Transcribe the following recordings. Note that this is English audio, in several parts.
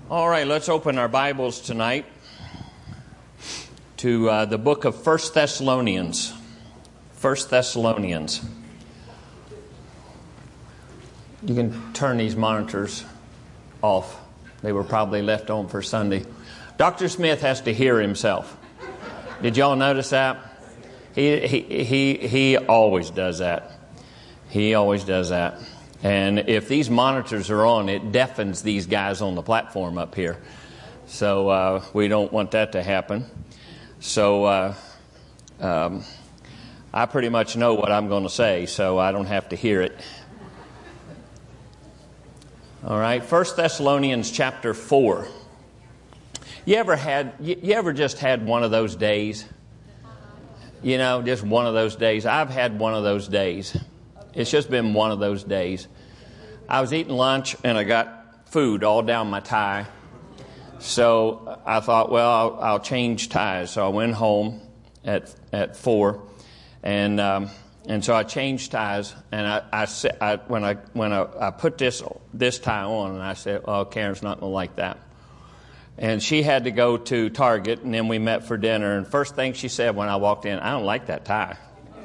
All right, let's open our Bibles tonight to the book of 1 Thessalonians. 1 Thessalonians. You can turn these monitors off. They were probably left on for Sunday. Dr. Smith has to hear himself. Did y'all notice that? He always does that. He always does that. And if these monitors are on, it deafens these guys on the platform up here. So we don't want that to happen. So I pretty much know what I'm going to say, so I don't have to hear it. All right, 1 Thessalonians chapter 4. You ever just had one of those days? You know, just one of those days. I've had one of those days. It's just been one of those days. I was eating lunch and I got food all down my tie. So I thought, well, I'll change ties. So I went home at 4, and so I changed ties. And when I put this tie on, and I said, "Oh, Karen's not going to like that." And she had to go to Target, and then we met for dinner. And first thing she said when I walked in, "I don't like that tie."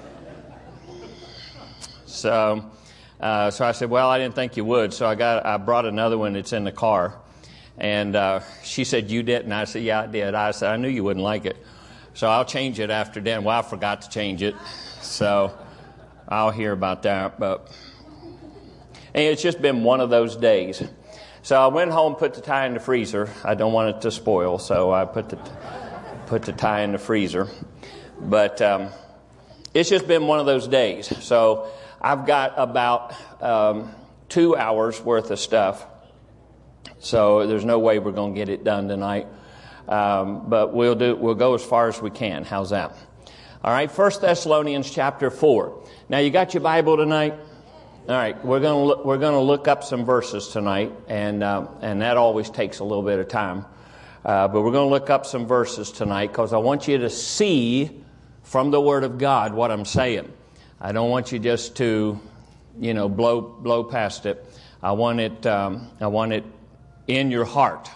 So I said, "Well, I didn't think you would." So I brought another one that's in the car. And she said, "You didn't?" I said, "Yeah, I did." I said, "I knew you wouldn't like it. So I'll change it after dinner." Well, I forgot to change it. So I'll hear about that. But and it's just been one of those days. So I went home, put the tie in the freezer. I don't want it to spoil, so I put the tie in the freezer. But it's just been one of those days. So I've got about 2 hours worth of stuff. So there's no way we're going to get it done tonight. But we'll go as far as we can. How's that? All right, 1 Thessalonians chapter 4. Now, you got your Bible tonight? All right, we're going to look up some verses tonight, and that always takes a little bit of time. But we're going to look up some verses tonight because I want you to see from the Word of God what I'm saying. I don't want you just to, blow past it. I want it in your heart.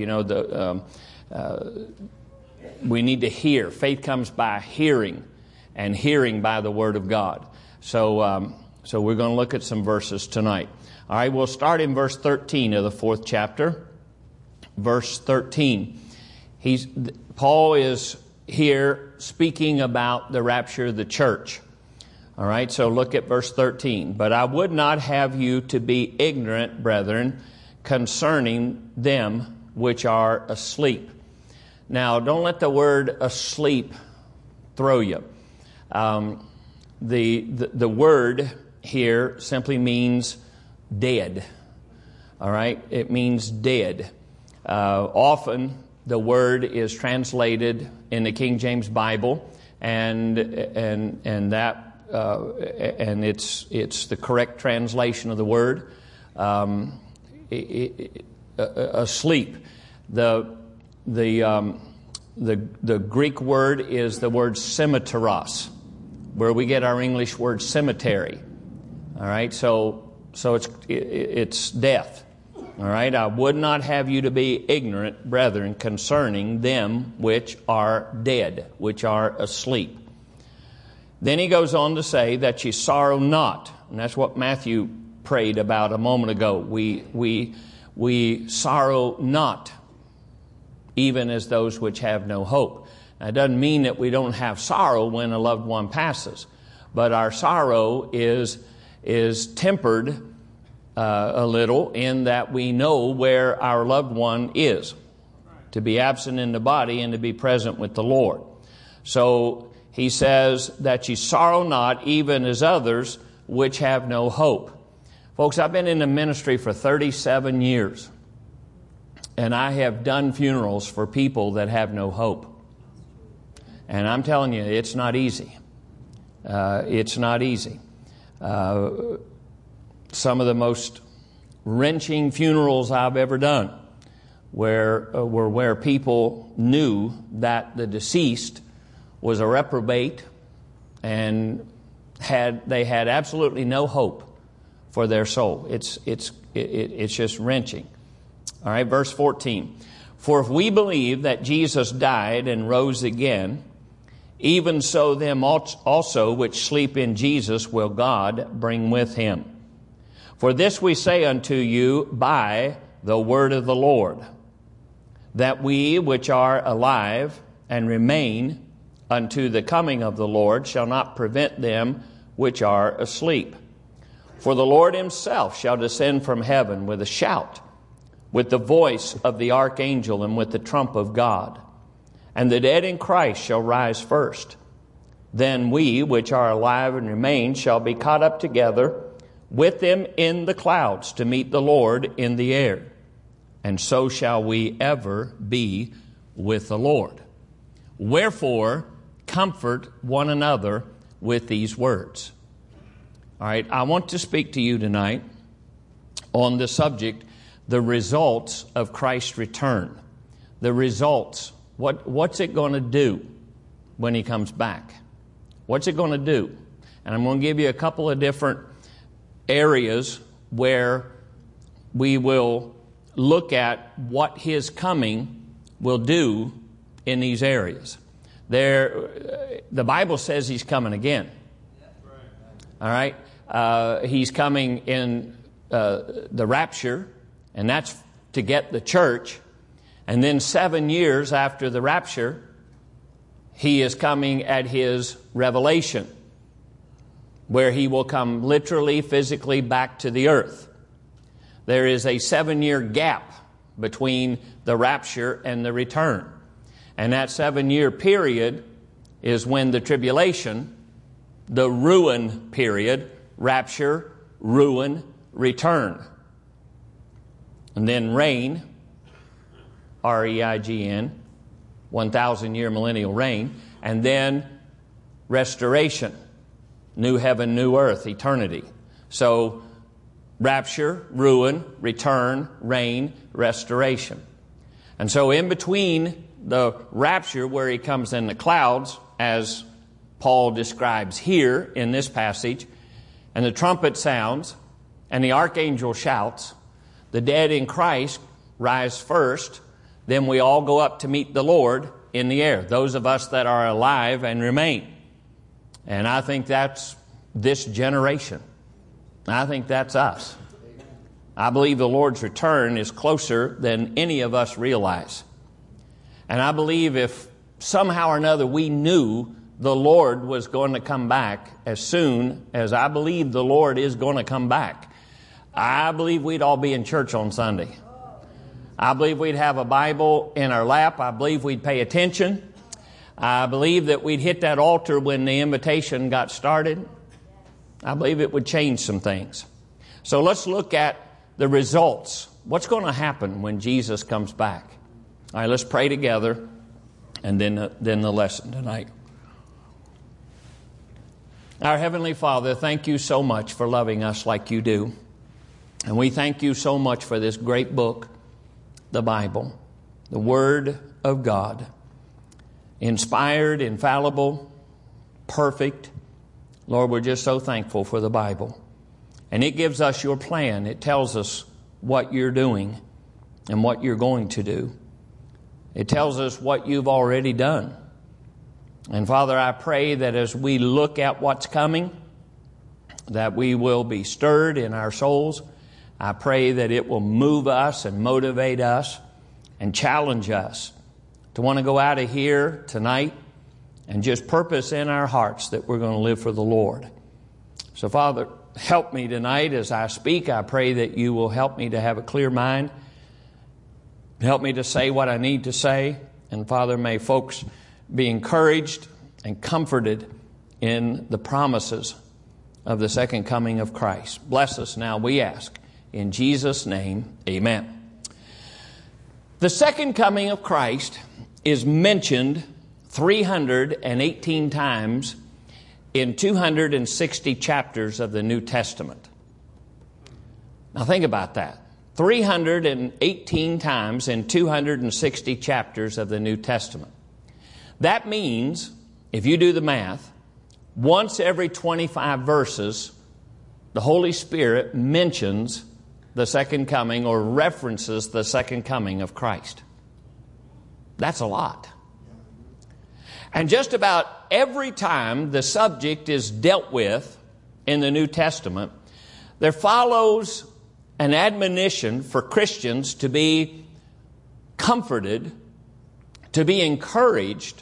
We need to hear. Faith comes by hearing, and hearing by the Word of God. So we're going to look at some verses tonight. All right, we'll start in verse 13 of the 4th chapter. Verse 13. Paul is here speaking about the rapture of the church. All right, so look at verse 13. "But I would not have you to be ignorant, brethren, concerning them which are asleep." Now, don't let the word asleep throw you. The word here simply means dead. All right, it means dead. Often the word is translated in the King James Bible, and it's the correct translation of the word. Asleep. The Greek word is the word cemeteros, where we get our English word cemetery. All right, so it's death. All right, "I would not have you to be ignorant, brethren, concerning them which are dead, which are asleep." Then he goes on to say that ye sorrow not. And that's what Matthew prayed about a moment ago. We sorrow not, even as those which have no hope. That doesn't mean that we don't have sorrow when a loved one passes. But our sorrow is tempered a little in that we know where our loved one is. To be absent in the body and to be present with the Lord. So he says that ye sorrow not, even as others which have no hope. Folks, I've been in the ministry for 37 years. And I have done funerals for people that have no hope. And I'm telling you, it's not easy. It's not easy. Some of the most wrenching funerals I've ever done were where people knew that the deceased was a reprobate and they had absolutely no hope for their soul. It's just wrenching. All right, verse 14. For if we believe that Jesus died and rose again, even so them also which sleep in Jesus will God bring with him. For this we say unto you by the word of the Lord, that we which are alive and remain unto the coming of the Lord shall not prevent them which are asleep. For the Lord himself shall descend from heaven with a shout, with the voice of the archangel, and with the trump of God. And the dead in Christ shall rise first. Then we which are alive and remain shall be caught up together with them in the clouds to meet the Lord in the air. And so shall we ever be with the Lord. Wherefore, comfort one another with these words. All right, I want to speak to you tonight on the subject, the results of Christ's return. The results. What's it going to do when he comes back? What's it going to do? And I'm going to give you a couple of different areas where we will look at what his coming will do in these areas. The Bible says he's coming again. All right? He's coming in the rapture, and that's to get the church. And then 7 years after the rapture, he is coming at his revelation, where he will come literally, physically back to the earth. There is a 7-year gap between the rapture and the return. And that 7-year period is when the tribulation, the ruin period, rapture, ruin, return. And then reign, R-E-I-G-N, 1,000-year millennial reign. And then restoration, new heaven, new earth, eternity. So rapture, ruin, return, reign, restoration. And so in between the rapture, where he comes in the clouds, as Paul describes here in this passage, and the trumpet sounds, and the archangel shouts, the dead in Christ rise first, then we all go up to meet the Lord in the air, those of us that are alive and remain. And I think that's this generation. I think that's us. I believe the Lord's return is closer than any of us realize. And I believe if somehow or another we knew the Lord was going to come back as soon as I believe the Lord is going to come back, I believe we'd all be in church on Sunday. I believe we'd have a Bible in our lap. I believe we'd pay attention. I believe that we'd hit that altar when the invitation got started. I believe it would change some things. So let's look at the results. What's going to happen when Jesus comes back? All right, let's pray together, and then the lesson tonight. Our Heavenly Father, thank you so much for loving us like you do. And we thank you so much for this great book, the Bible, the Word of God, inspired, infallible, perfect. Lord, we're just so thankful for the Bible. And it gives us your plan. It tells us what you're doing and what you're going to do. It tells us what you've already done. And Father, I pray that as we look at what's coming, that we will be stirred in our souls. I pray that it will move us and motivate us and challenge us to want to go out of here tonight and just purpose in our hearts that we're going to live for the Lord. So Father, help me tonight as I speak. I pray that you will help me to have a clear mind. Help me to say what I need to say. And Father, may folks be encouraged and comforted in the promises of the second coming of Christ. Bless us now, we ask. In Jesus' name, amen. The second coming of Christ is mentioned 318 times in 260 chapters of the New Testament. Now think about that. 318 times in 260 chapters of the New Testament. That means, if you do the math, once every 25 verses, the Holy Spirit mentions the second coming or references the second coming of Christ. That's a lot. And just about every time the subject is dealt with in the New Testament, there follows an admonition for Christians to be comforted, to be encouraged,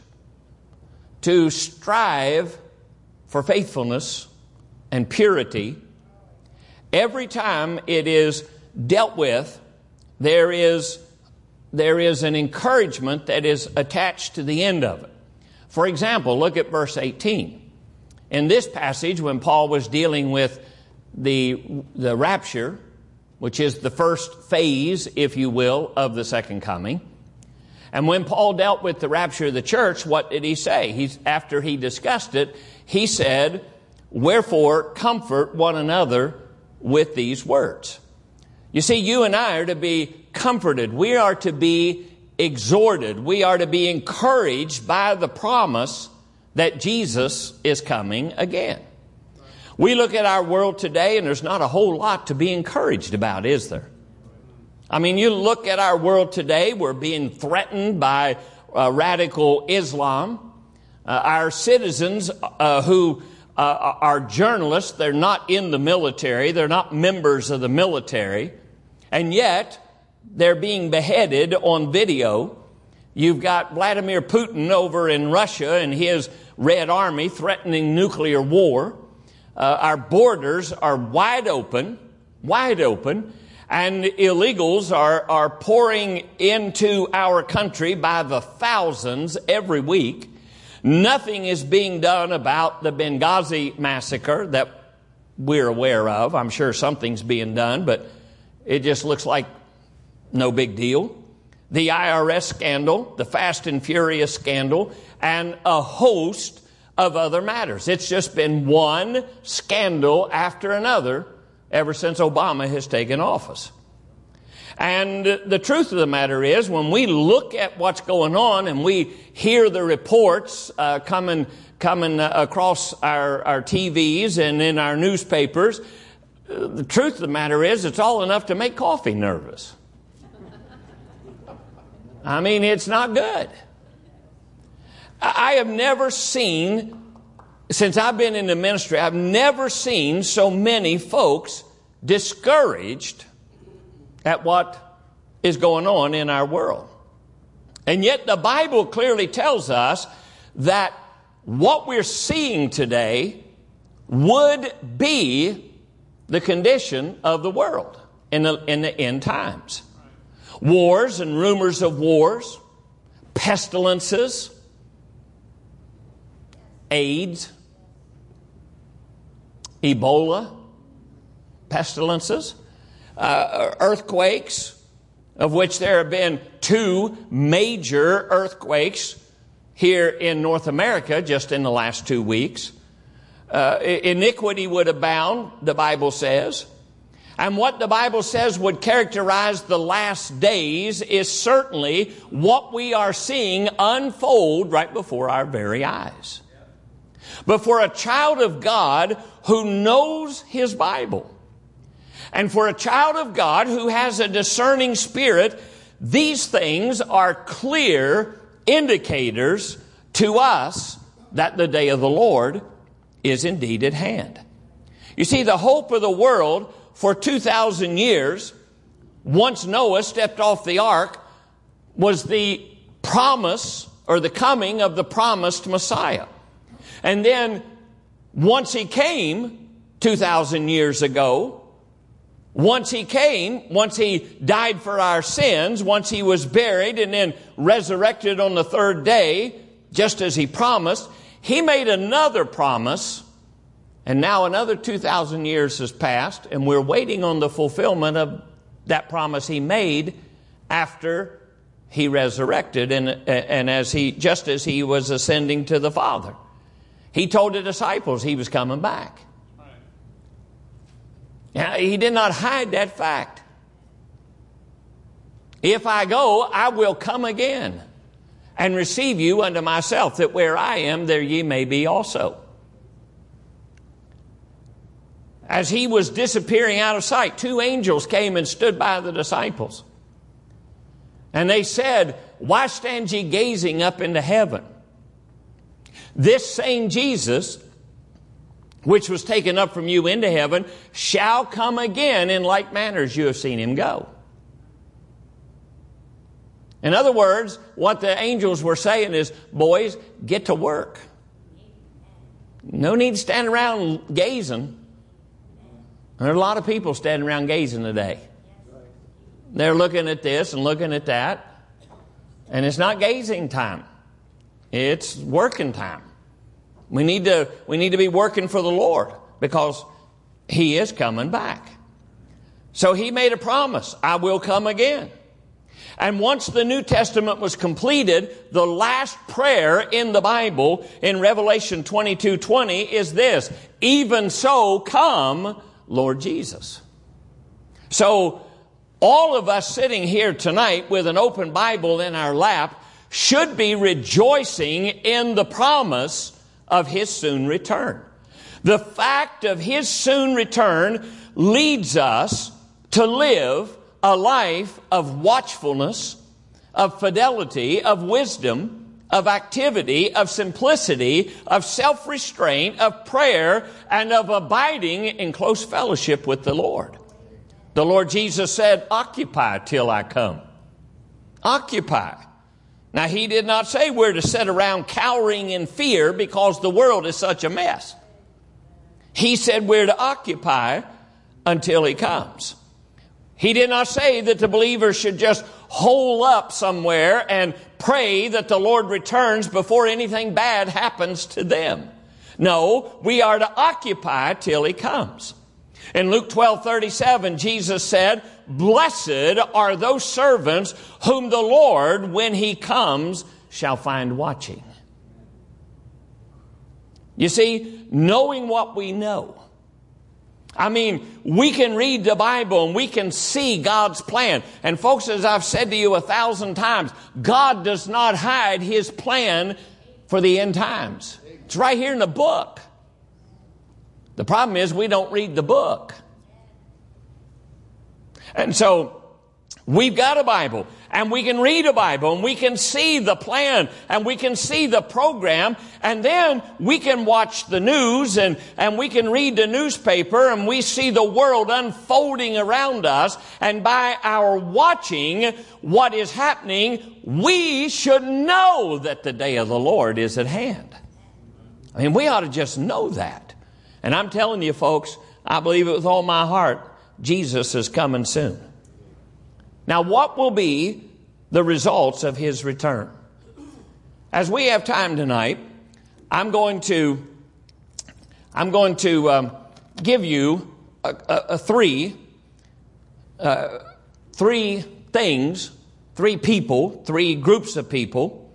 to strive for faithfulness and purity. Every time it is dealt with, there is an encouragement that is attached to the end of it. For example, look at verse 18. In this passage, when Paul was dealing with the rapture, which is the first phase, if you will, of the second coming. And when Paul dealt with the rapture of the church, what did he say? After he discussed it, he said, "Wherefore comfort one another with these words." You see, you and I are to be comforted. We are to be exhorted. We are to be encouraged by the promise that Jesus is coming again. We look at our world today and there's not a whole lot to be encouraged about, is there? I mean, you look at our world today, we're being threatened by radical Islam. Our citizens who are journalists, they're not in the military, they're not members of the military, and yet they're being beheaded on video. You've got Vladimir Putin over in Russia and his Red Army threatening nuclear war. Our borders are wide open, and illegals are pouring into our country by the thousands every week. Nothing is being done about the Benghazi massacre that we're aware of. I'm sure something's being done, but it just looks like no big deal. The IRS scandal, the Fast and Furious scandal, and a host of other matters. It's just been one scandal after another ever since Obama has taken office. And the truth of the matter is, when we look at what's going on and we hear the reports coming across our TVs and in our newspapers, the truth of the matter is it's all enough to make coffee nervous. I mean, it's not good. I have never seen, since I've been in the ministry, I've never seen so many folks discouraged at what is going on in our world. And yet the Bible clearly tells us that what we're seeing today would be the condition of the world in the end times. Wars and rumors of wars, pestilences, AIDS, Ebola, pestilences, earthquakes, of which there have been 2 major earthquakes here in North America just in the last 2 weeks. Iniquity would abound, the Bible says. And what the Bible says would characterize the last days is certainly what we are seeing unfold right before our very eyes. But for a child of God who knows his Bible, and for a child of God who has a discerning spirit, these things are clear indicators to us that the day of the Lord is indeed at hand. You see, the hope of the world for 2,000 years, once Noah stepped off the ark, was the promise or the coming of the promised Messiah. And then once he came 2,000 years ago, once he died for our sins, once he was buried and then resurrected on the 3rd day, just as he promised, he made another promise. And now another 2,000 years has passed, and we're waiting on the fulfillment of that promise he made after he resurrected and just as he was ascending to the Father. He told the disciples he was coming back. He did not hide that fact. If I go, I will come again and receive you unto myself, that where I am, there ye may be also. as he was disappearing out of sight, 2 angels came and stood by the disciples. And they said, "Why stand ye gazing up into heaven? This same Jesus, which was taken up from you into heaven, shall come again in like manner as you have seen him go." In other words, what the angels were saying is, boys, get to work. No need to stand around gazing. There are a lot of people standing around gazing today. They're looking at this and looking at that. And it's not gazing time. It's working time. We need to be working for the Lord because he is coming back. So he made a promise, "I will come again." And once the New Testament was completed, the last prayer in the Bible in Revelation 22:20 is this: "Even so come, Lord Jesus." So all of us sitting here tonight with an open Bible in our lap should be rejoicing in the promise of his soon return. The fact of his soon return leads us to live a life of watchfulness, of fidelity, of wisdom, of activity, of simplicity, of self-restraint, of prayer, and of abiding in close fellowship with the Lord. The Lord Jesus said, "Occupy till I come." Occupy. Now, he did not say we're to sit around cowering in fear because the world is such a mess. He said we're to occupy until he comes. He did not say that the believer should just hole up somewhere and pray that the Lord returns before anything bad happens to them. No, we are to occupy till he comes. In Luke 12:37, Jesus said, "Blessed are those servants whom the Lord, when he comes, shall find watching." You see, knowing what we know. I mean, we can read the Bible and we can see God's plan. And folks, as I've said to you 1,000 times, God does not hide his plan for the end times. It's right here in the book. The problem is we don't read the book. And so we've got a Bible and we can read a Bible and we can see the plan and we can see the program, and then we can watch the news and we can read the newspaper and we see the world unfolding around us, and by our watching what is happening, we should know that the day of the Lord is at hand. I mean, we ought to just know that. And I'm telling you, folks, I believe it with all my heart, Jesus is coming soon. Now, what will be the results of his return? As we have time tonight, I'm going to give you three things, three people, three groups of people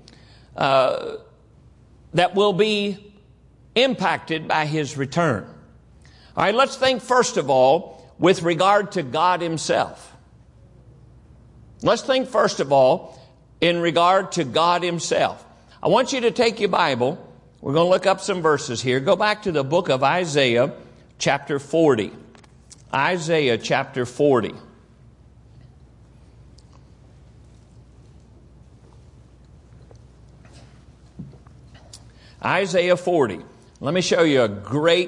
that will be impacted by his return. All right, let's think first of all with regard to God himself. Let's think first of all in regard to God himself. I want you to take your Bible. We're going to look up some verses here. Go back to the book of Isaiah, chapter 40. Isaiah, chapter 40. Isaiah 40. Let me show you a great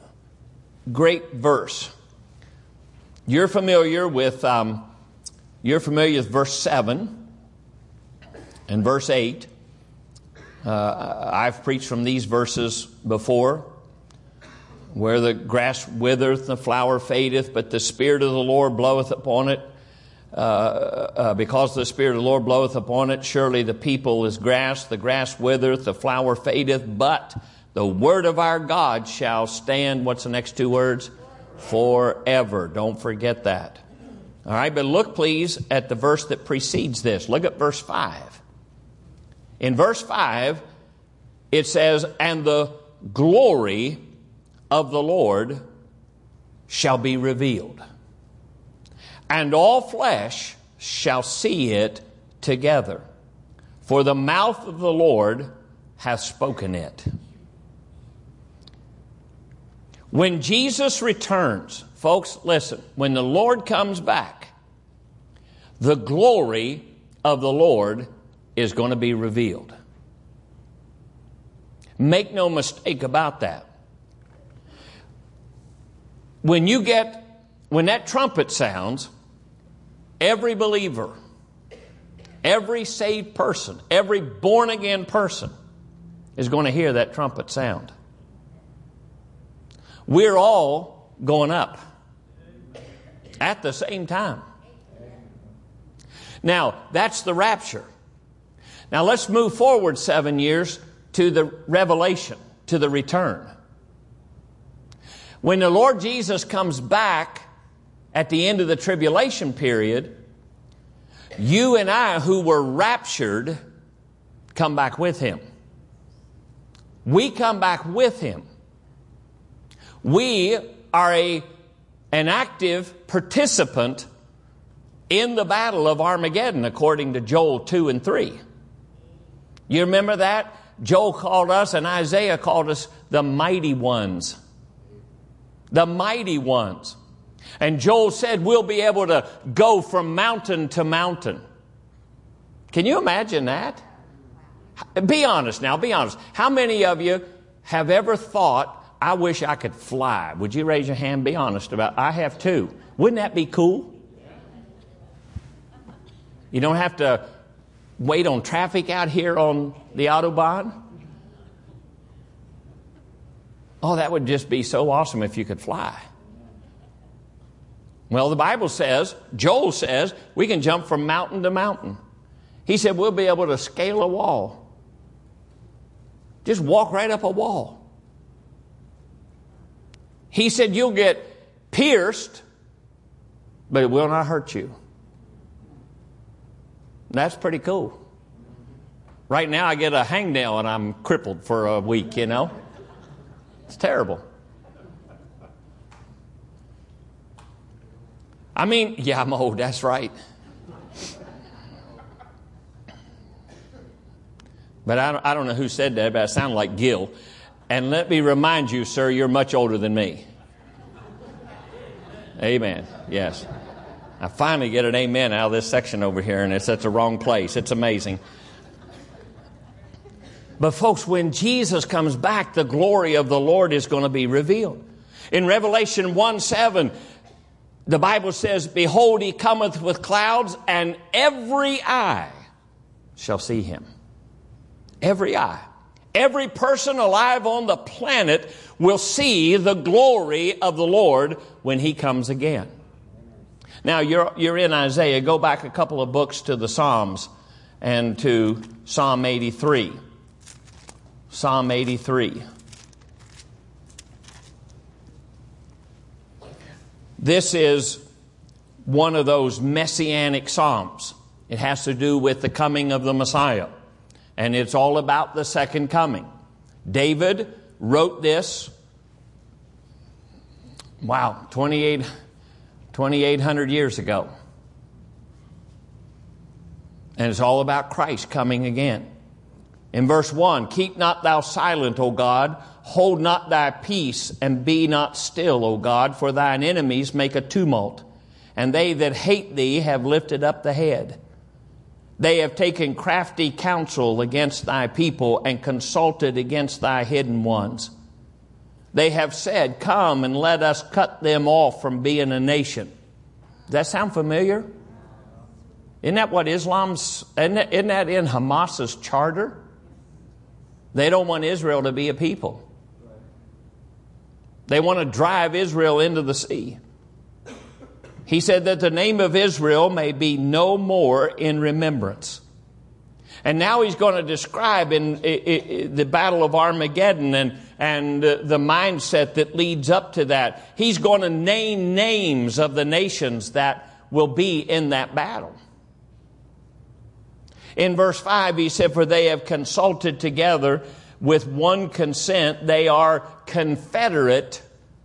verse. You're familiar with verse 7 and verse 8. I've preached from these verses before. Where the grass withereth, the flower fadeth, but the Spirit of the Lord bloweth upon it. Because the Spirit of the Lord bloweth upon it, surely the people is grass. The grass withereth, the flower fadeth, but the word of our God shall stand. What's the next two words? Forever. Don't forget that. All right, but look please at the verse that precedes this. Look at verse 5. In verse 5, it says, "And the glory of the Lord shall be revealed, and all flesh shall see it together. For the mouth of the Lord hath spoken it." When Jesus returns, folks, listen, when the Lord comes back, the glory of the Lord is going to be revealed. Make no mistake about that. When that trumpet sounds, every believer, every saved person, every born-again person is going to hear that trumpet sound. We're all going up at the same time. Now, that's the rapture. Now, let's move forward 7 years to the revelation, to the return. When the Lord Jesus comes back at the end of the tribulation period, you and I who were raptured come back with Him. We come back with Him. We are an active participant in the battle of Armageddon, according to Joel 2 and 3. You remember that? Joel called us and Isaiah called us the mighty ones. The mighty ones. And Joel said we'll be able to go from mountain to mountain. Can you imagine that? Be honest now, be honest. How many of you have ever thought, I wish I could fly? Would you raise your hand? Be honest about it. I have too. Wouldn't that be cool? You don't have to wait on traffic out here on the Autobahn. Oh, that would just be so awesome if you could fly. Well, the Bible says, Joel says, we can jump from mountain to mountain. He said we'll be able to scale a wall. Just walk right up a wall. He said you'll get pierced, but it will not hurt you. That's pretty cool. Right now I get a hangnail and I'm crippled for a week, you know. It's terrible. I mean, yeah, I'm old, that's right. But I don't know who said that, but it sounded like Gil. And let me remind you, sir, you're much older than me. Amen. Yes. I finally get an amen out of this section over here, and it's at the wrong place. It's amazing. But folks, when Jesus comes back, the glory of the Lord is going to be revealed. In Revelation 1:7, the Bible says, behold, He cometh with clouds, and every eye shall see Him. Every eye. Every person alive on the planet will see the glory of the Lord when He comes again. Now, you're in Isaiah. Go back a couple of books to the Psalms and to Psalm 83. Psalm 83. This is one of those messianic psalms. It has to do with the coming of the Messiah. And it's all about the second coming. David wrote this, 2,800 years ago. And it's all about Christ coming again. In verse 1, keep not thou silent, O God, hold not thy peace, and be not still, O God, for thine enemies make a tumult, and they that hate thee have lifted up the head. They have taken crafty counsel against thy people, and consulted against thy hidden ones. They have said, come and let us cut them off from being a nation. Does that sound familiar? Isn't that what Islam's, isn't that in Hamas's charter? They don't want Israel to be a people. They want to drive Israel into the sea. He said that the name of Israel may be no more in remembrance. And now he's going to describe in the Battle of Armageddon and the mindset that leads up to that. He's going to name names of the nations that will be in that battle. In verse 5, he said, for they have consulted together with one consent. They are confederate.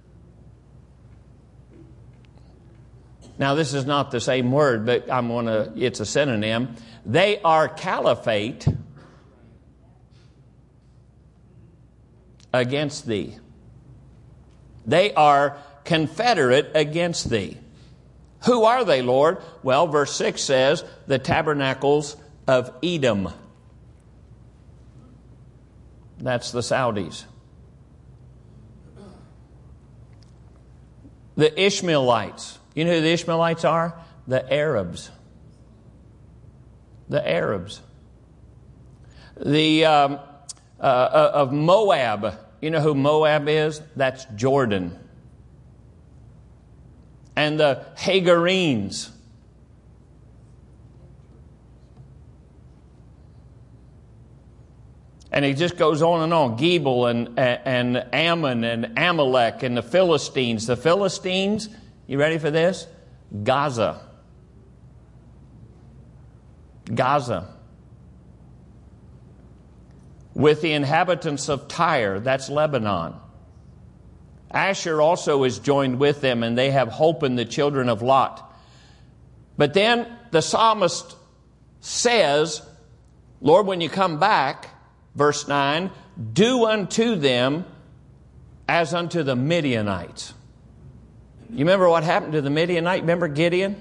Now, this is not the same word, but it's a synonym. They are caliphate against thee. They are confederate against thee. Who are they, Lord? Well, verse 6 says, the tabernacles of Edom. That's the Saudis. The Ishmaelites. You know who the Ishmaelites are? The Arabs. The Arabs. The of Moab. You know who Moab is? That's Jordan. And the Hagarenes. And it just goes on and on. Gebal and Ammon and Amalek and the Philistines. The Philistines, you ready for this? Gaza. Gaza. With the inhabitants of Tyre, that's Lebanon. Asher also is joined with them, and they have hope in the children of Lot. But then the psalmist says, Lord, when you come back, verse 9, do unto them as unto the Midianites. You remember what happened to the Midianite? Remember Gideon?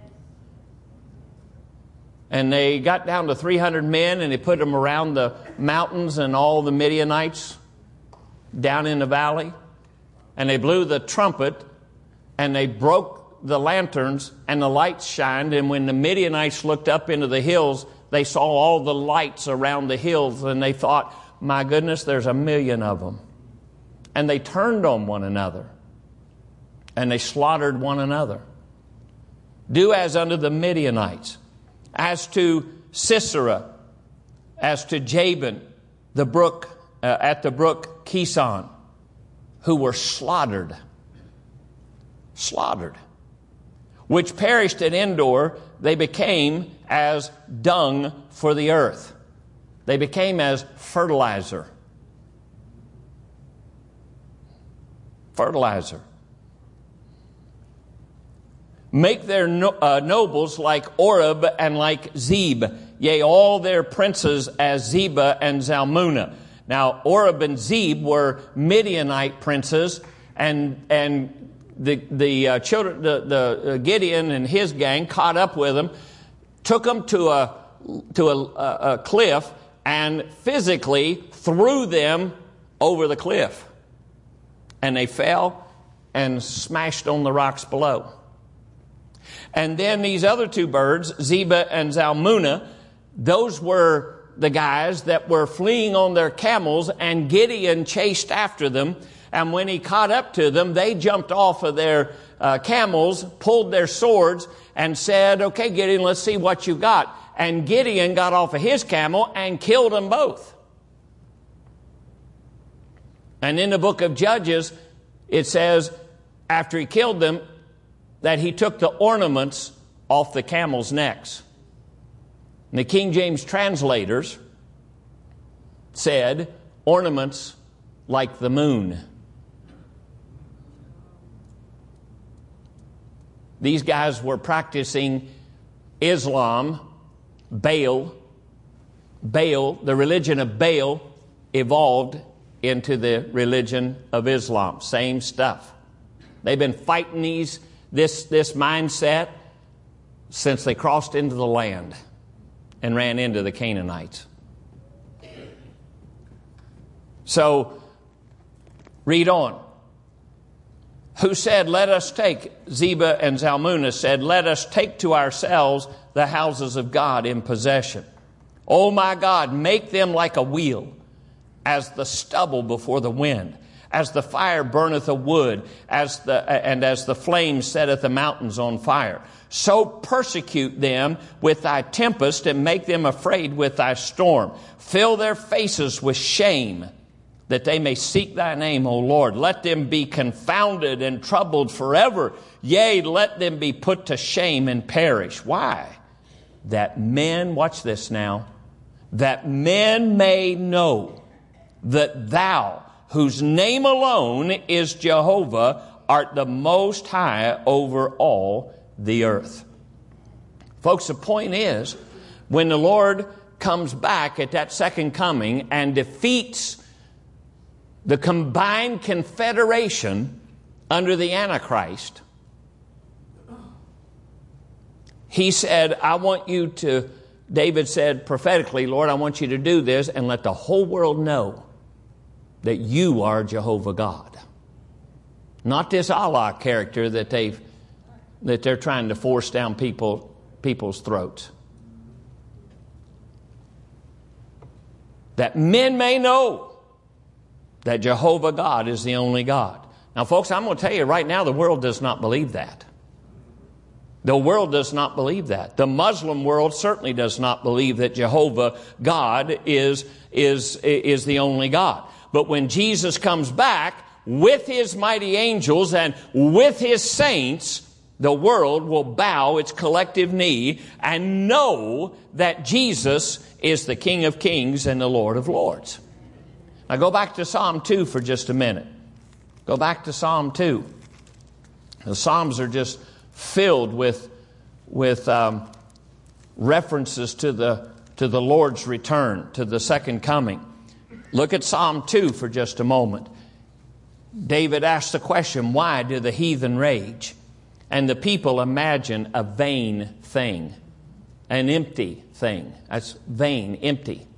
And they got down to 300 men, and they put them around the mountains and all the Midianites down in the valley. And they blew the trumpet, and they broke the lanterns, and the lights shined. And when the Midianites looked up into the hills, they saw all the lights around the hills, and they thought, my goodness, there's 1,000,000 of them. And they turned on one another, and they slaughtered one another. Do as unto the Midianites. As to Sisera, as to Jabin, the brook, at the brook Kison, who were slaughtered. Slaughtered. Which perished at Endor, they became as dung for the earth. They became as fertilizer. Fertilizer. Make their nobles like Oreb and like Zeb, yea, all their princes as Zebah and Zalmunna. Now, Oreb and Zeb were Midianite princes, and the children, the Gideon and his gang caught up with them, took them to a cliff, and physically threw them over the cliff, and they fell and smashed on the rocks below. And then these other two birds, Zebah and Zalmunna, those were the guys that were fleeing on their camels, and Gideon chased after them. And when he caught up to them, they jumped off of their camels, pulled their swords, and said, okay, Gideon, let's see what you got. And Gideon got off of his camel and killed them both. And in the book of Judges, it says, after he killed them, that he took the ornaments off the camels' necks. And the King James translators said, ornaments like the moon. These guys were practicing Islam, Baal. The religion of Baal evolved into the religion of Islam. Same stuff. They've been fighting this mindset since they crossed into the land and ran into the Canaanites. So, read on. Who said, let us take, Zebah and Zalmunna said, let us take to ourselves the houses of God in possession. O my God, make them like a wheel, as the stubble before the wind, as the fire burneth a wood, as the flame setteth the mountains on fire. So persecute them with thy tempest, and make them afraid with thy storm. Fill their faces with shame, that they may seek thy name, O Lord. Let them be confounded and troubled forever. Yea, let them be put to shame and perish. Why? That men, watch this now, that men may know that thou, whose name alone is Jehovah, art the most high over all the earth. Folks, the point is, when the Lord comes back at that second coming and defeats the combined confederation under the Antichrist. He said, I want you to, David said prophetically, Lord, I want you to do this and let the whole world know that you are Jehovah God. Not this Allah character that they're trying to force down people's throats. That men may know that Jehovah God is the only God. Now, folks, I'm going to tell you right now, the world does not believe that. The world does not believe that. The Muslim world certainly does not believe that Jehovah God is the only God. But when Jesus comes back with His mighty angels and with His saints, the world will bow its collective knee and know that Jesus is the King of Kings and the Lord of Lords. Now go back to Psalm 2 for just a minute. Go back to Psalm 2. The Psalms are just filled with references to the Lord's return, to the second coming. Look at Psalm 2 for just a moment. David asked the question, why do the heathen rage? And the people imagine a vain thing, an empty thing. That's vain, empty,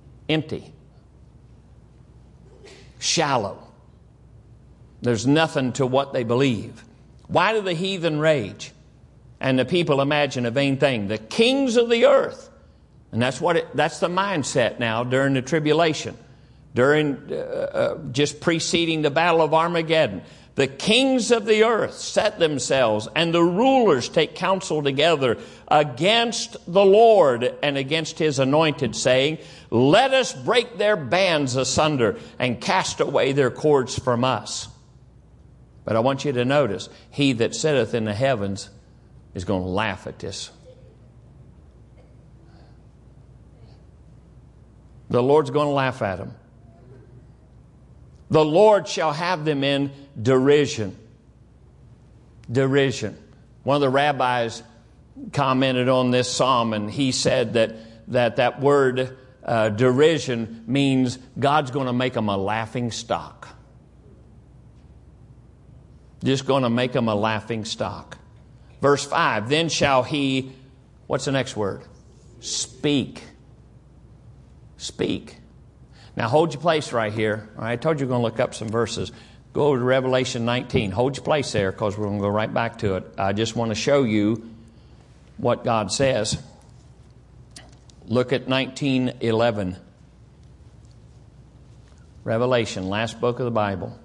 shallow. There's nothing to what they believe. Why do the heathen rage? And the people imagine a vain thing. The kings of the earth, and that's the mindset now during the tribulation, during just preceding the battle of Armageddon. The kings of the earth set themselves, and the rulers take counsel together against the Lord and against His anointed, saying, let us break their bands asunder and cast away their cords from us. But I want you to notice, He that sitteth in the heavens is going to laugh at this. The Lord's going to laugh at them. The Lord shall have them in derision. Derision. One of the rabbis commented on this psalm, and he said that word derision means God's going to make them a laughing stock. Just going to make them a laughing stock. Verse 5, then shall He, what's the next word? Speak. Speak. Now hold your place right here. All right, I told you we're going to look up some verses. Go over to Revelation 19. Hold your place there because we're going to go right back to it. I just want to show you what God says. Look at 19:11. Revelation, last book of the Bible.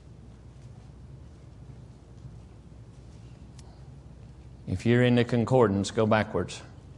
If you're in the concordance, go backwards.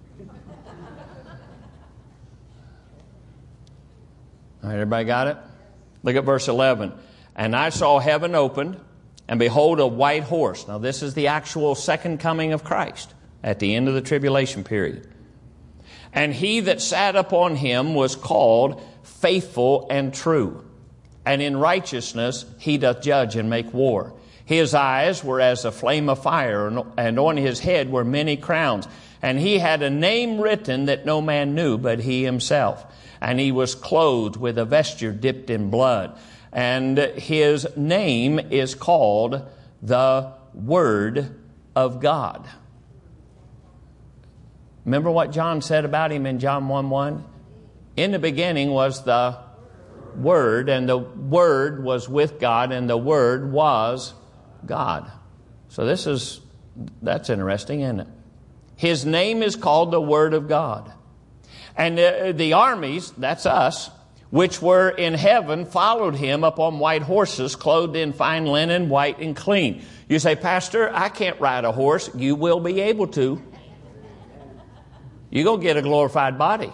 All right, everybody got it? Look at verse 11. And I saw heaven opened, and behold, a white horse. Now, this is the actual second coming of Christ at the end of the tribulation period. And he that sat upon him was called Faithful and True. And in righteousness he doth judge and make war. His eyes were as a flame of fire, and on his head were many crowns. And he had a name written that no man knew but he himself. And he was clothed with a vesture dipped in blood. And his name is called the Word of God. Remember what John said about him in John 1:1? In the beginning was the Word, and the Word was with God, and the Word was God. So that's interesting, isn't it? His name is called the Word of God. And the armies, that's us, which were in heaven, followed him upon white horses, clothed in fine linen, white and clean. You say, Pastor, I can't ride a horse. You will be able to. You're going to get a glorified body.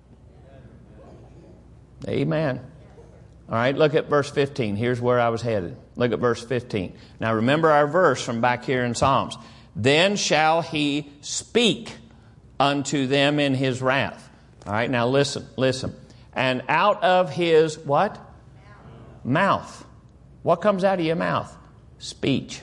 Amen. All right, look at verse 15. Here's where I was headed. Look at verse 15. Now remember our verse from back here in Psalms. Then shall he speak unto them in his wrath. All right, now listen. And out of his what? Mouth. What comes out of your mouth? Speech.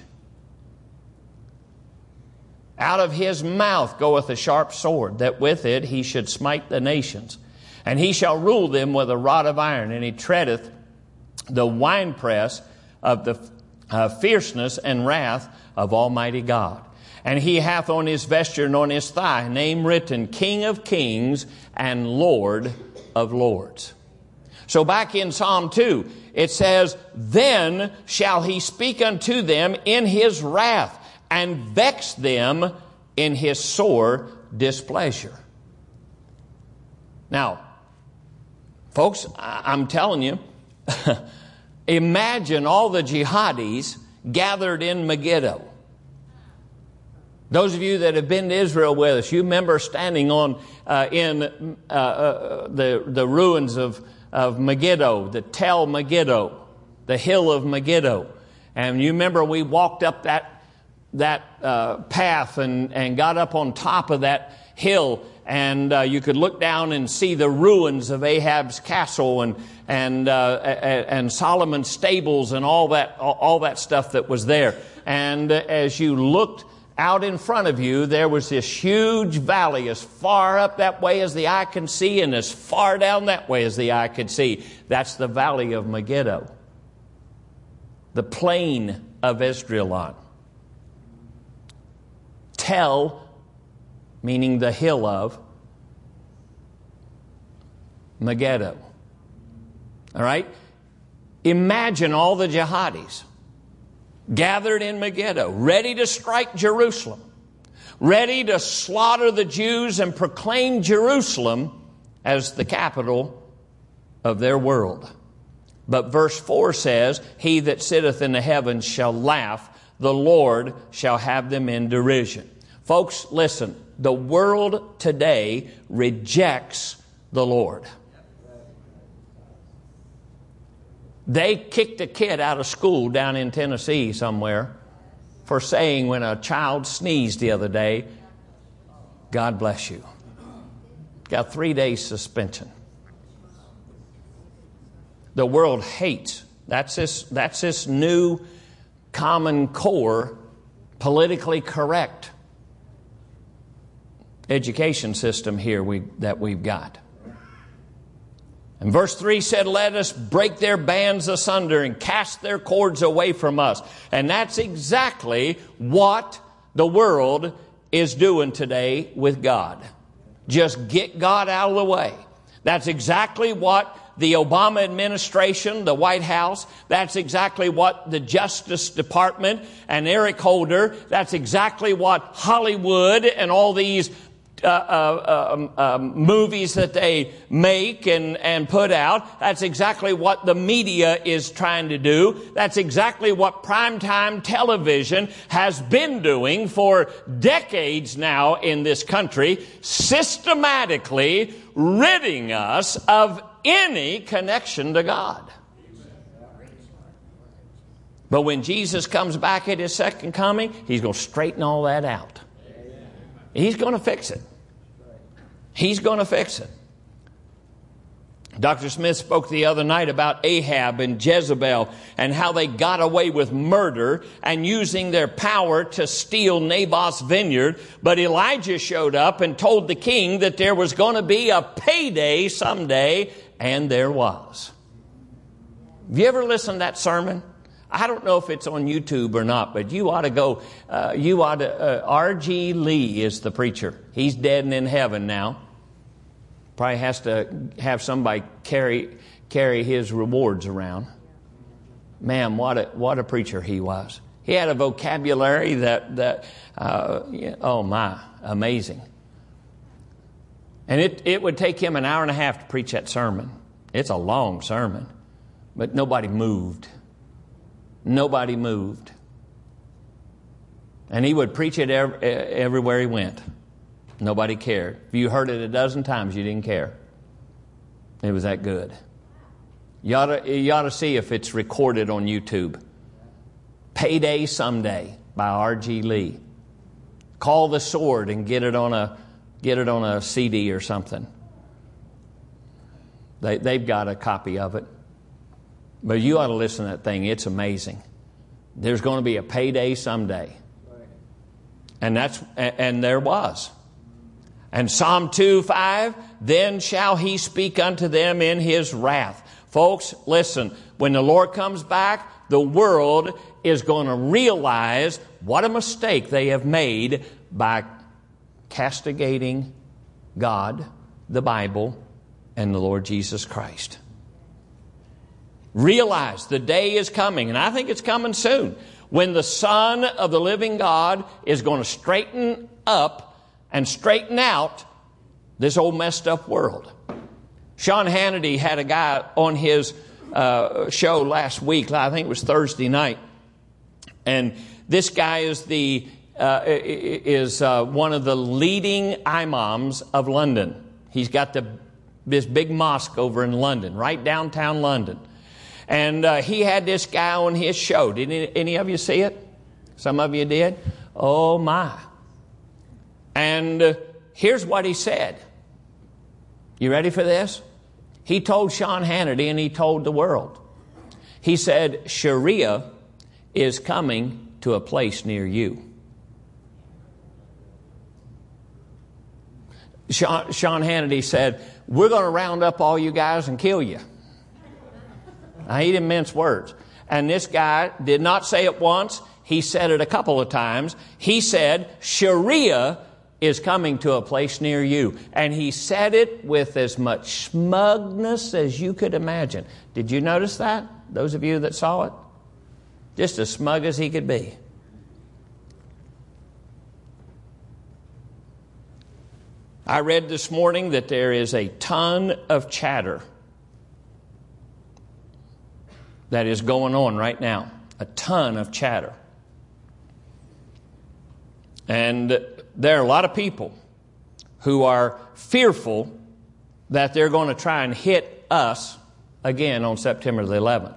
Out of his mouth goeth a sharp sword, that with it he should smite the nations. And he shall rule them with a rod of iron, and he treadeth the winepress of fierceness and wrath of Almighty God. And he hath on his vesture and on his thigh a name written, King of Kings and Lord of Lords. So back in Psalm 2, it says, Then shall he speak unto them in his wrath, and vex them in his sore displeasure. Now, folks, I'm telling you, imagine all the jihadis gathered in Megiddo. Those of you that have been to Israel with us, you remember standing on in the ruins of Megiddo, the Tel Megiddo, the hill of Megiddo. And you remember we walked up that path and got up on top of that hill, and you could look down and see the ruins of Ahab's castle and Solomon's stables and all that stuff that was there. And as you looked out in front of you, there was this huge valley as far up that way as the eye can see and as far down that way as the eye could see. That's the valley of Megiddo, the plain of Esdraelon. Tel, meaning the hill of Megiddo. All right? Imagine all the jihadis gathered in Megiddo, ready to strike Jerusalem, ready to slaughter the Jews and proclaim Jerusalem as the capital of their world. But verse 4 says, He that sitteth in the heavens shall laugh, the Lord shall have them in derision. Folks, listen, the world today rejects the Lord. They kicked a kid out of school down in Tennessee somewhere for saying when a child sneezed the other day, God bless you. Got 3 days suspension. The world hates. That's this new Common Core, politically correct education system here that we've got. And verse 3 said, Let us break their bands asunder and cast their cords away from us. And that's exactly what the world is doing today with God. Just get God out of the way. That's exactly what the Obama administration, the White House, that's exactly what the Justice Department and Eric Holder, that's exactly what Hollywood and all these movies that they make and put out. That's exactly what the media is trying to do. That's exactly what primetime television has been doing for decades now in this country, systematically ridding us of any connection to God. But when Jesus comes back at His second coming, He's going to straighten all that out. He's going to fix it. He's going to fix it. Dr. Smith spoke the other night about Ahab and Jezebel and how they got away with murder and using their power to steal Naboth's vineyard. But Elijah showed up and told the king that there was going to be a payday someday, and there was. Have you ever listened to that sermon? I don't know if it's on YouTube or not, but you ought to go. R.G. Lee is the preacher. He's dead and in heaven now. Probably has to have somebody carry his rewards around. Man, what a preacher he was. He had a vocabulary that oh my, amazing. And it would take him an hour and a half to preach that sermon. It's a long sermon, but nobody moved. Nobody moved. And he would preach it everywhere he went. Nobody cared. If you heard it a dozen times, you didn't care. It was that good. You ought to see if it's recorded on YouTube. Payday Someday by R.G. Lee. Call the Sword and get it on a CD or something. They've got a copy of it. But you ought to listen to that thing. It's amazing. There's going to be a payday someday. And there was. And Psalm 2:5, then shall He speak unto them in His wrath. Folks, listen, when the Lord comes back, the world is going to realize what a mistake they have made by castigating God, the Bible, and the Lord Jesus Christ. Realize the day is coming, and I think it's coming soon, when the Son of the living God is going to straighten up and straighten out this old messed up world. Sean Hannity had a guy on his show last week. I think it was Thursday night. And this guy is one of the leading imams of London. He's got this big mosque over in London, right downtown London. And he had this guy on his show. Did any of you see it? Some of you did? Oh, my. And here's what he said. You ready for this? He told Sean Hannity and he told the world. He said, Sharia is coming to a place near you. Sean Hannity said, we're going to round up all you guys and kill you. Now, he didn't mince words. And this guy did not say it once. He said it a couple of times. He said, Sharia is coming to a place near you. And he said it with as much smugness as you could imagine. Did you notice that? Those of you that saw it? Just as smug as he could be. I read this morning that there is a ton of chatter that is going on right now. A ton of chatter. And there are a lot of people who are fearful that they're going to try and hit us again on September the 11th.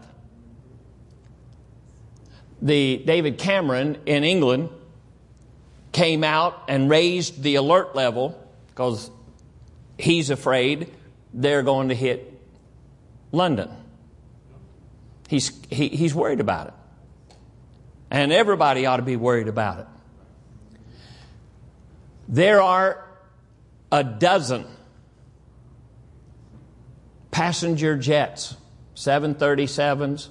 David Cameron in England came out and raised the alert level because he's afraid they're going to hit London. He's worried about it. And everybody ought to be worried about it. There are a dozen passenger jets, 737s,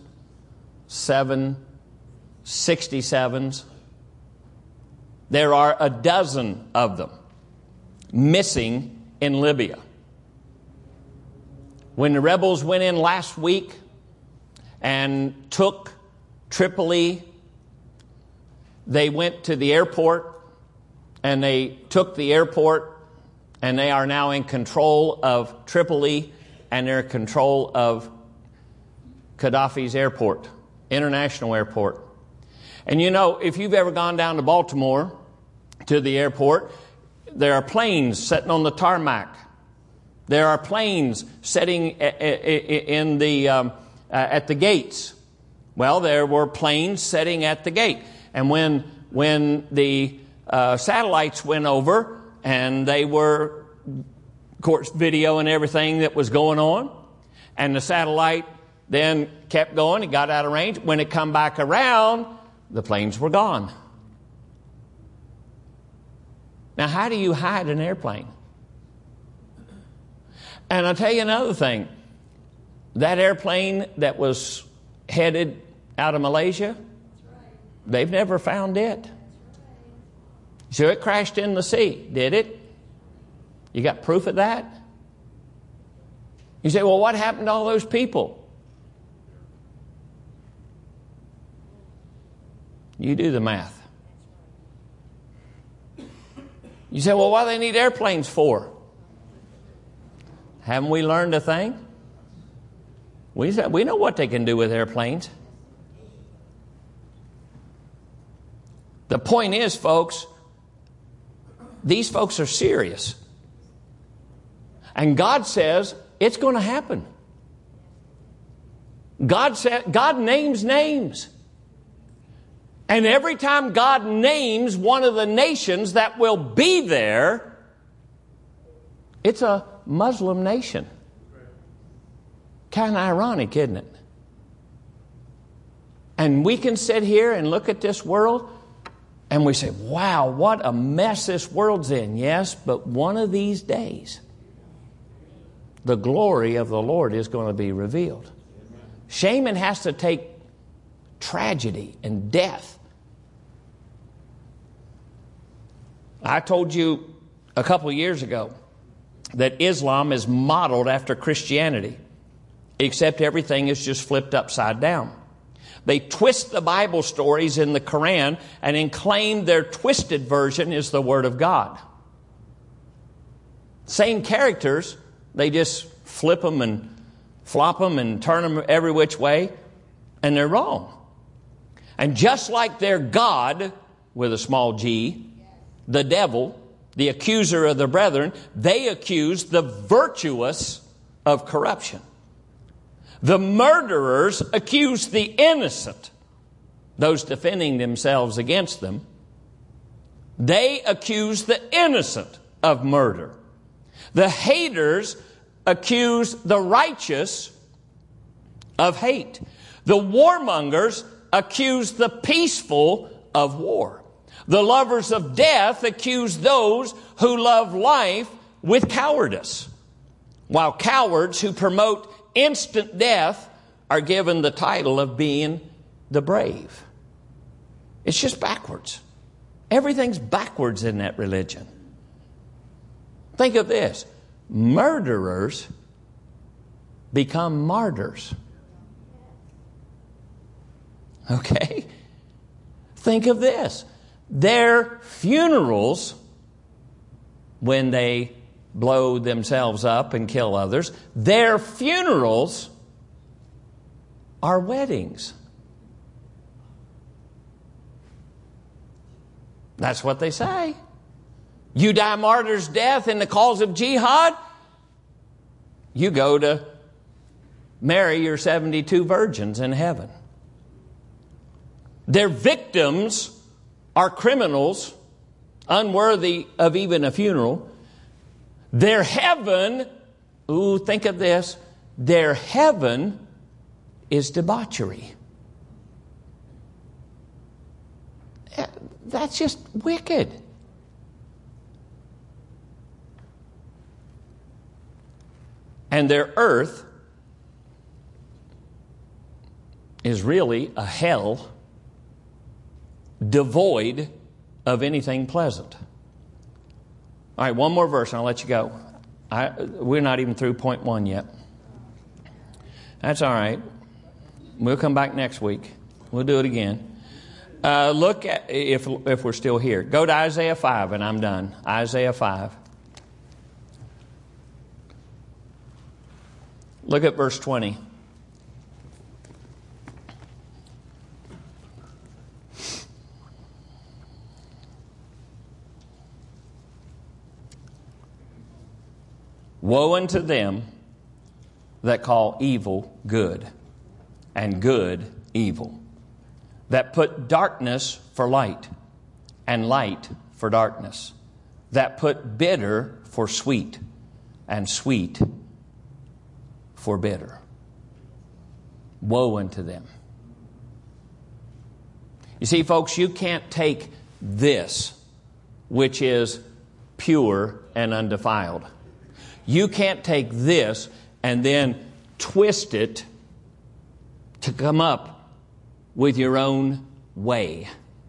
767s. There are a dozen of them missing in Libya. When the rebels went in last week and took Tripoli, they went to the airport and they took the airport, and they are now in control of Tripoli, and they're in control of Gaddafi's airport, international airport. And you know, if you've ever gone down to Baltimore to the airport, there are planes sitting on the tarmac. There are planes sitting in the at the gates. Well, there were planes sitting at the gate, and when the satellites went over, and they were, of course, video and everything that was going on, and the satellite then kept going. It got out of range. When it come back around, the planes were gone. Now, how do you hide an airplane? And I'll tell you another thing. That airplane that was headed out of Malaysia, they've never found it. So it crashed in the sea, did it? You got proof of that? You say, well, what happened to all those people? You do the math. You say, well, what do they need airplanes for? Haven't we learned a thing? We know what they can do with airplanes. The point is, folks, these folks are serious. And God says it's going to happen. God names names. And every time God names one of the nations that will be there, it's a Muslim nation. Kind of ironic, isn't it? And we can sit here and look at this world and we say, wow, what a mess this world's in. Yes, but one of these days, the glory of the Lord is going to be revealed. Shaman has to take tragedy and death. I told you a couple of years ago that Islam is modeled after Christianity, except everything is just flipped upside down. They twist the Bible stories in the Quran and then claim their twisted version is the Word of God. Same characters, they just flip them and flop them and turn them every which way, and they're wrong. And just like their God, with a small g, the devil, the accuser of the brethren, they accuse the virtuous of corruption. The murderers accuse the innocent, those defending themselves against them. They accuse the innocent of murder. The haters accuse the righteous of hate. The warmongers accuse the peaceful of war. The lovers of death accuse those who love life with cowardice, while cowards who promote instant death are given the title of being the brave. It's just backwards. Everything's backwards in that religion. Think of this. Murderers become martyrs. Okay? Think of this. Their funerals, when they blow themselves up and kill others, their funerals are weddings. That's what they say. You die a martyr's death in the cause of jihad, you go to marry your 72 virgins in heaven. Their victims are criminals, unworthy of even a funeral. Their heaven, think of this, their heaven is debauchery. That's just wicked. And their earth is really a hell devoid of anything pleasant. All right, one more verse and I'll let you go. We're not even through point 1 yet. That's all right. We'll come back next week. We'll do it again. Look at, if we're still here, go to Isaiah 5 and I'm done. Isaiah 5. Look at verse 20. Woe unto them that call evil good, and good evil, that put darkness for light, and light for darkness, that put bitter for sweet, and sweet for bitter. Woe unto them. You see, folks, you can't take this, which is pure and undefiled. You can't take this and then twist it to come up with your own way.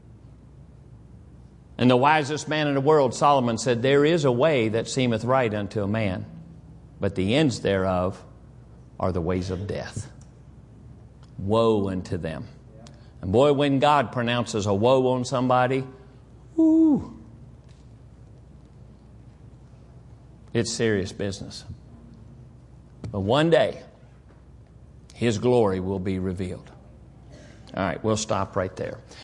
And the wisest man in the world, Solomon, said, there is a way that seemeth right unto a man, but the ends thereof are the ways of death. Woe unto them. And boy, when God pronounces a woe on somebody, it's serious business. But one day, His glory will be revealed. All right, we'll stop right there.